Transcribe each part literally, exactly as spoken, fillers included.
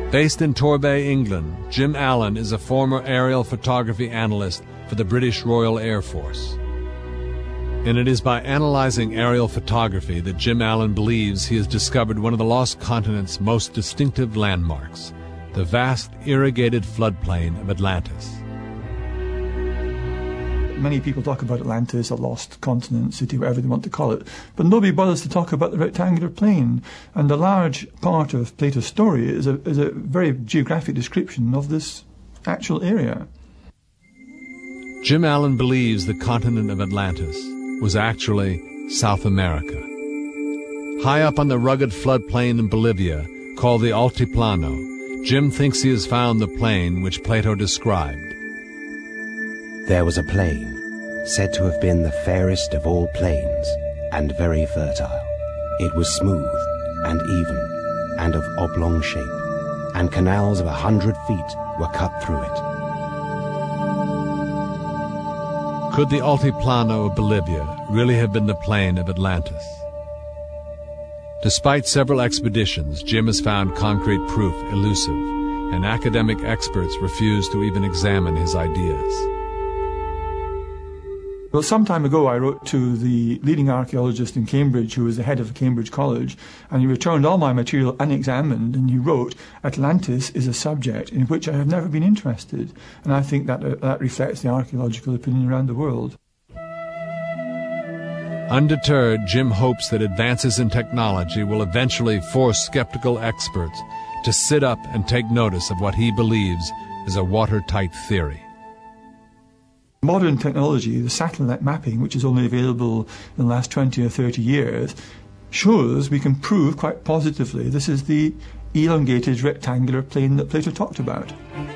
Based in Torbay, England, Jim Allen is a former aerial photography analyst for the British Royal Air Force. And it is by analyzing aerial photography that Jim Allen believes he has discovered one of the lost continent's most distinctive landmarks, the vast irrigated floodplain of Atlantis. Many people talk about Atlantis, a lost continent, city, whatever they want to call it, but nobody bothers to talk about the rectangular plain. And a large part of Plato's story is a, is a very geographic description of this actual area. Jim Allen believes the continent of Atlantis was actually South America. High up on the rugged floodplain in Bolivia, called the Altiplano, Jim thinks he has found the plain which Plato described. There was a plain, said to have been the fairest of all plains, and very fertile. It was smooth and even, and of oblong shape, and canals of a hundred feet were cut through it. Could the Altiplano of Bolivia really have been the plain of Atlantis? Despite several expeditions, Jim has found concrete proof elusive, and academic experts refuse to even examine his ideas. Well, some time ago I wrote to the leading archaeologist in Cambridge, who was the head of Cambridge College, and he returned all my material unexamined, and he wrote, "Atlantis is a subject in which I have never been interested," and I think that uh, that reflects the archaeological opinion around the world. Undeterred, Jim hopes that advances in technology will eventually force skeptical experts to sit up and take notice of what he believes is a watertight theory. Modern technology, the satellite mapping, which is only available in the last twenty or thirty years, shows we can prove quite positively this is the elongated rectangular plane that Plato talked about.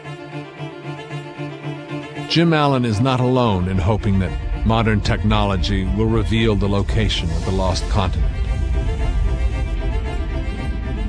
Jim Allen is not alone in hoping that modern technology will reveal the location of the lost continent.